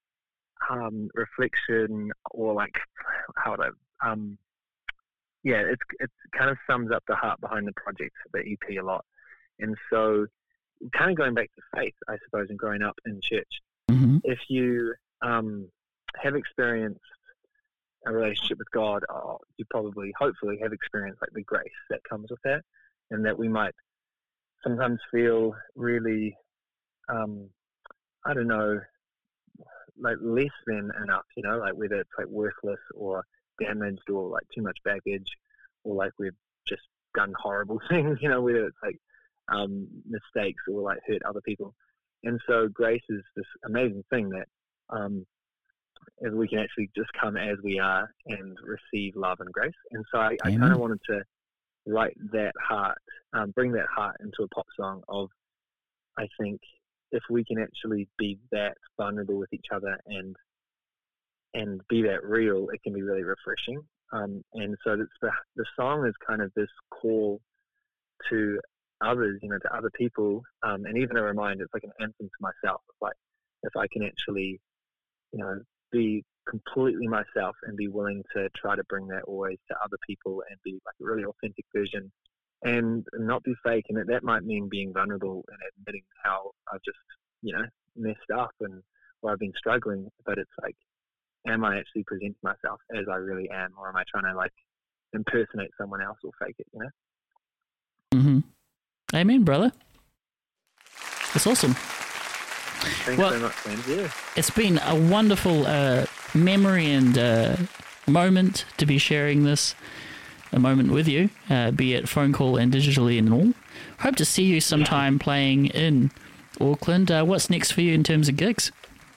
um, reflection, or like how would I, um, yeah, it's it kind of sums up the heart behind the project, the E P, a lot. And so kind of going back to faith, I suppose, and growing up in church, Mm-hmm. if you um, have experienced a relationship with God, oh, you probably, hopefully, have experienced like the grace that comes with that, and that we might sometimes feel really, um, I don't know, like less than enough, you know, like whether it's like worthless or damaged or like too much baggage, or like we've just done horrible things, you know, whether it's like um, mistakes or like hurt other people. And so grace is this amazing thing that um, if we can actually just come as we are and receive love and grace. And so I, I kind of wanted to write that heart, um, bring that heart into a pop song of, I think, if we can actually be that vulnerable with each other and and be that real, it can be really refreshing. Um, and so it's the, the song is kind of this call to others, you know, to other people, um, and even a reminder. It's like an anthem to myself. It's like, if I can actually, you know, be completely myself and be willing to try to bring that always to other people and be like a really authentic version and not be fake. And that, that might mean being vulnerable and admitting how I've just, you know, messed up and where I've been struggling. But it's like, am I actually presenting myself as I really am, or am I trying to like impersonate someone else or fake it, you know? Mm-hmm. Amen, brother. That's awesome. Thanks well, so much, man. Yeah. It's been a wonderful uh, memory and uh, moment to be sharing this a moment with you, uh, be it phone call and digitally and all. Hope to see you sometime yeah. playing in Auckland. Uh, what's next for you in terms of gigs?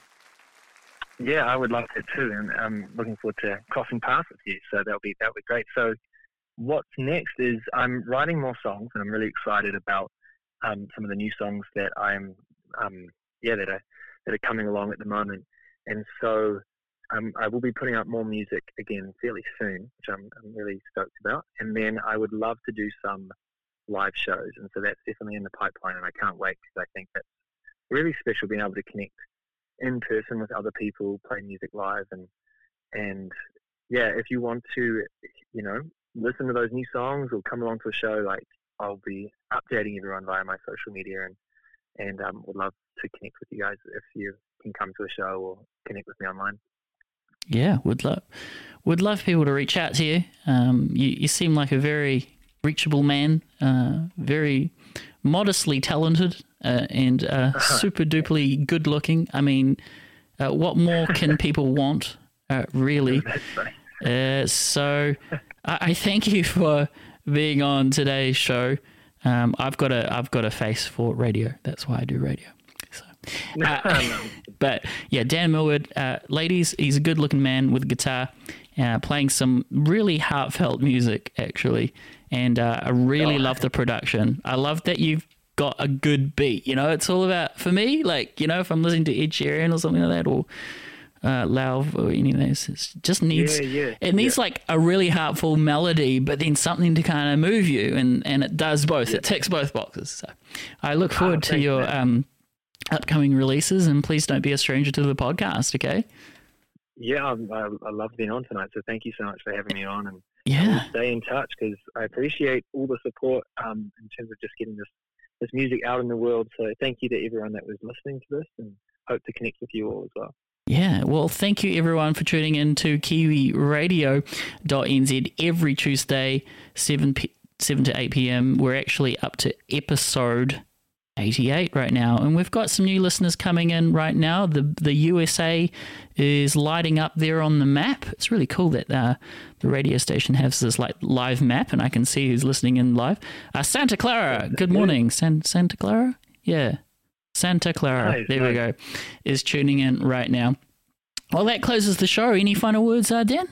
Yeah, I would love to too, and I'm looking forward to crossing paths with you. So that'll be that'll be great. So, what's next is I'm writing more songs, and I'm really excited about um, some of the new songs that I'm, um, yeah, that are that are coming along at the moment. And so, um, I will be putting out more music again fairly soon, which I'm, I'm really stoked about. And then I would love to do some live shows, and so that's definitely in the pipeline, and I can't wait because I think that's really special being able to connect in person with other people, play music live, and and yeah, if you want to, you know, listen to those new songs or come along to a show, like I'll be updating everyone via my social media, and and um, would love to connect with you guys if you can come to a show or connect with me online. Yeah, would love would love people to reach out to you. Um, you you seem like a very reachable man, uh, very modestly talented, uh, and uh, super duperly good looking. I mean, uh, what more can people want, uh, really? Uh, so I, I thank you for being on today's show. Um, I've got a I've got a face for radio. That's why I do radio. So, uh, but yeah, Dan Millward, uh, ladies, he's a good looking man with a guitar, uh, playing some really heartfelt music actually. And uh, I really oh. love the production. I love that you've got a good beat. You know, it's all about, for me, like, you know, if I'm listening to Ed Sheeran or something like that, or uh, Lauv or any of those, it just needs, yeah, yeah, it needs yeah. like a really heartful melody, but then something to kind of move you. And, and it does both. Yeah. It ticks both boxes. So I look forward oh, to thanks, your um, upcoming releases, and please don't be a stranger to the podcast, okay? Yeah, I, I, I love being on tonight. So thank you so much for having me on. And yeah, we'll stay in touch because I appreciate all the support um, in terms of just getting this, this music out in the world. So thank you to everyone that was listening to this, and hope to connect with you all as well. Yeah, well, thank you everyone for tuning in to kiwi radio dot n z every Tuesday, seven to eight p.m. We're actually up to episode eighty-eight right now, and we've got some new listeners coming in right now. The the U S A is lighting up there on the map. It's really cool that uh, the radio station has this like live map, and I can see who's listening in live. Uh, Santa Clara, good morning. San, Santa Clara? Yeah, Santa Clara, nice, there nice. we go, is tuning in right now. Well, that closes the show. Any final words, uh, Dan?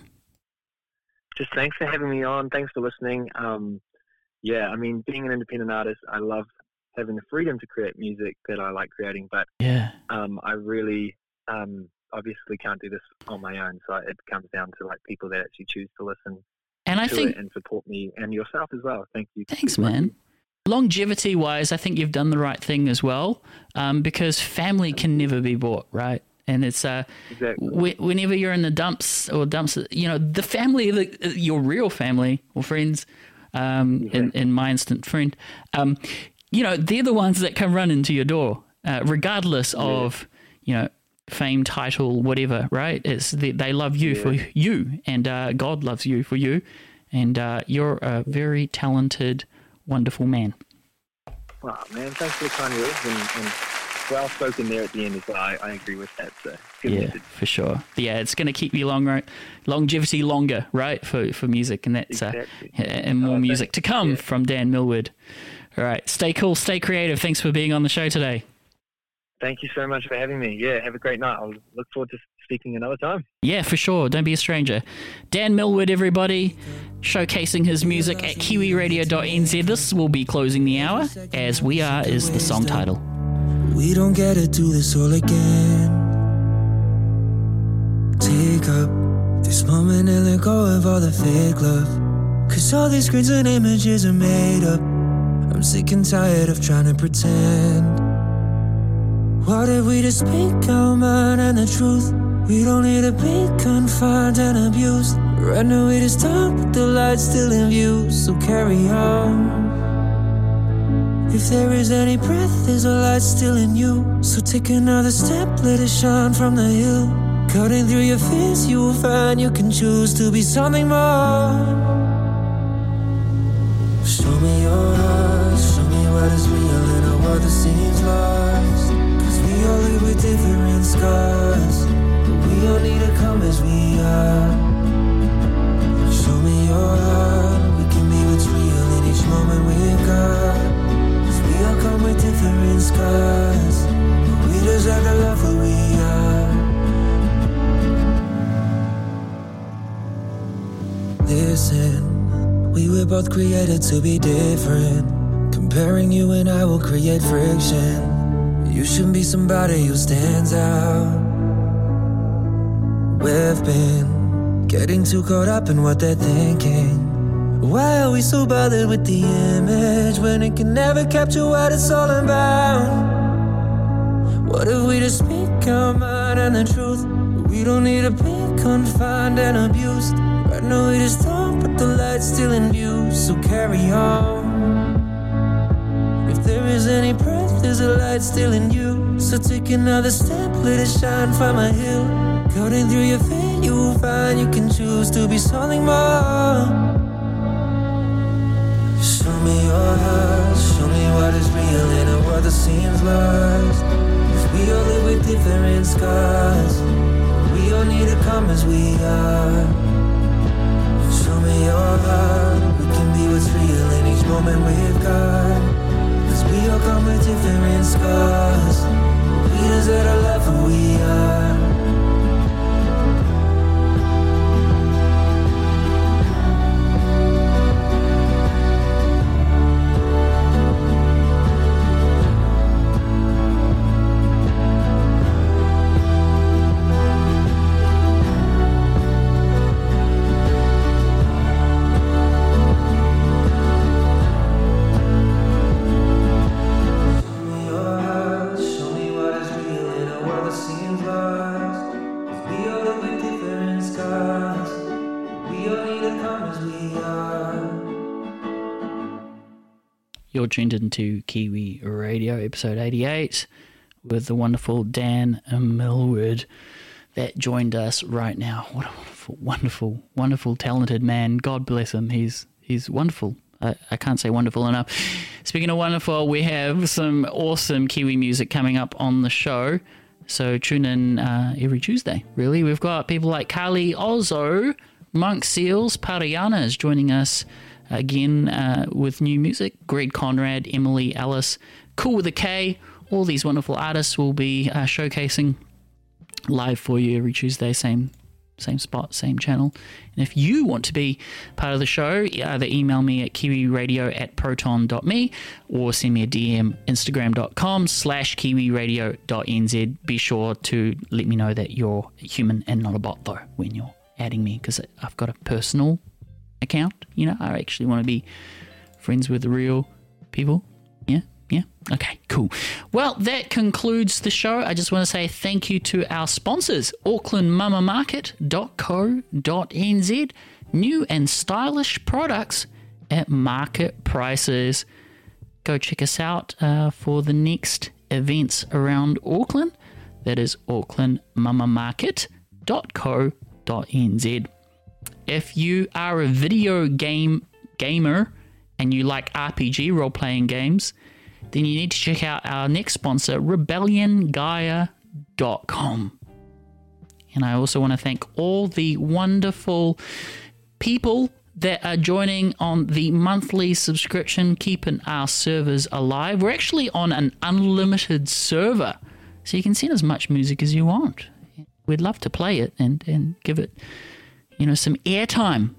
Just thanks for having me on. Thanks for listening. Um, yeah, I mean, being an independent artist, I love having the freedom to create music that I like creating, but yeah, um, I really um, obviously can't do this on my own. So it comes down to like people that actually choose to listen and I to think, it and support me, and yourself as well. Thank you. Thanks, man. Longevity wise, I think you've done the right thing as well, um, because family can never be bought, right? And it's uh, exactly. w- whenever you're in the dumps or dumps, you know, the family, the, your real family or friends, um, yeah. in, in my instant friend, um, you know, they're the ones that come run into your door, uh, regardless yeah. of, you know, fame, title, whatever, right? It's the, they love you yeah. for you, and uh, God loves you for you, and uh, you're a very talented, wonderful man. Wow, man, thanks for the kind words, and, and well spoken there at the end as well. I, I agree with that. So good yeah, message. For sure. Yeah, it's going to keep you long, right? Longevity longer, right? For for music, and that's exactly. uh, and more oh, music to come yeah. from Dan Millward. All right, stay cool, stay creative. Thanks for being on the show today. Thank you so much for having me. Yeah, have a great night. I'll look forward to speaking another time. Yeah, for sure. Don't be a stranger. Dan Millward, everybody, showcasing his music at kiwi radio dot n z. This will be closing the hour. As We Are is the song title. We don't get to do this all again. Take up This moment and let go of all the fake love. Cause all these screens and images are made up. I'm sick and tired of trying to pretend. What if we just speak our mind and the truth? We don't need to be confined and abused. Right now we just talk with the lights still in view. So carry on. If there is any breath, there's a light still in you. So take another step, let it shine from the hill. Cutting through your fears, you will find you can choose to be something more. Show me your heart, show me what is real in a world that seems lost. Cause we all live with different scars, but we all need to come as we are. Show me your heart, we can be what's real in each moment we've got. Cause we all come with different scars, but we deserve to love who we are. Listen, we were both created to be different. Comparing you and I will create friction. You should be somebody who stands out. We've been getting too caught up in what they're thinking. Why are we so bothered with the image when it can never capture what it's all about? What if we just speak our mind and the truth? We don't need to be confined and abused. Right now we just talk, but the light's still in view. So carry on. If there is any breath, there's a light still in you. So take another step, let it shine from a hill. Cutting through your feet, you will find you can choose to be something more. Show me your heart, show me what is real in a world that seems lost. Cause we all live with different scars. We all need to come as we are. Show me your heart, we can be what's real in each moment we've got. Cause we all come with different scars. We deserve to love who we are. You're tuned into Kiwi Radio, episode eighty-eight, with the wonderful Dan Millward that joined us right now. What a wonderful, wonderful, wonderful, talented man. God bless him. He's he's wonderful. I, I can't say wonderful enough. Speaking of wonderful, we have some awesome Kiwi music coming up on the show. So tune in uh, every Tuesday, really. We've got people like Carly Ozo, Monk Seals, Parayana is joining us again uh, with new music. Greg Conrad, Emily Ellis, Cool with a K. All these wonderful artists will be uh, showcasing live for you every Tuesday, same same spot, same channel. And if you want to be part of the show, either email me at kiwiradio at proton dot me or send me a D M, instagram.com slash kiwiradio.nz. Be sure to let me know that you're a human and not a bot, though, when you're adding me, because I've got a personal account. You know, I actually want to be friends with the real people. Yeah, yeah. Okay, cool. Well, that concludes the show. I just want to say thank you to our sponsors, auckland mama market dot co dot n z. New and stylish products at market prices. Go check us out uh, for the next events around Auckland. That is auckland mama market dot co dot n z. If you are a video game gamer and you like R P G role-playing games, then you need to check out our next sponsor, rebellion gaia dot com. And I also want to thank all the wonderful people that are joining on the monthly subscription, keeping our servers alive. We're actually on an unlimited server, so you can send as much music as you want. We'd love to play it and, and give it, you know, some airtime.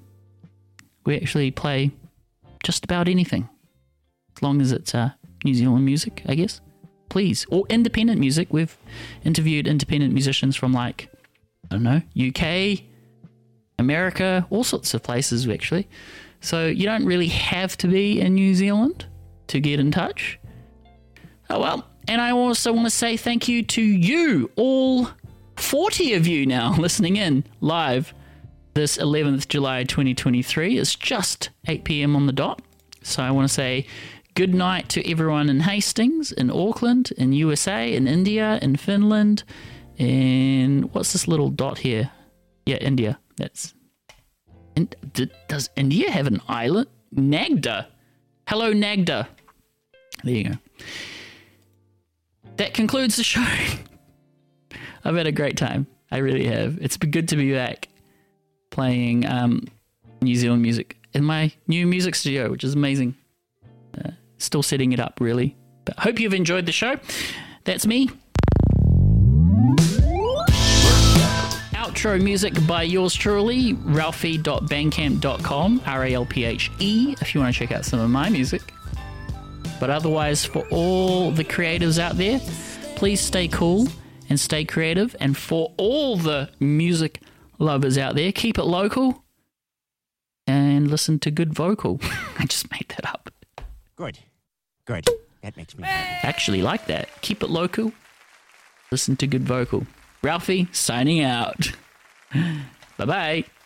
We actually play just about anything, as long as it's uh, New Zealand music, I guess. Please. Or independent music. We've interviewed independent musicians from, like, I don't know, U K, America, all sorts of places actually. So you don't really have to be in New Zealand to get in touch. Oh well, and I also want to say thank you to you, all forty of you now listening in live this eleventh of July twenty twenty-three. It's just eight p.m. on the dot. So I want to say good night to everyone in Hastings, in Auckland, in U S A, in India, in Finland, in what's this little dot here? Yeah, India. That's. In, d- does India have an island? Nagda. Hello, Nagda. There you go. That concludes the show. I've had a great time. I really have. It's been good to be back playing um, New Zealand music in my new music studio, which is amazing. Uh, still setting it up, really. But hope you've enjoyed the show. That's me. Outro music by yours truly, ralphie dot bandcamp dot com, R A L P H E, if you want to check out some of my music. But otherwise, for all the creatives out there, please stay cool and stay creative. And for all the music lovers out there, keep it local and listen to good vocal. I just made that up. Good. Good. That makes me happy. Actually like that. Keep it local. Listen to good vocal. Ralphie signing out. Bye-bye.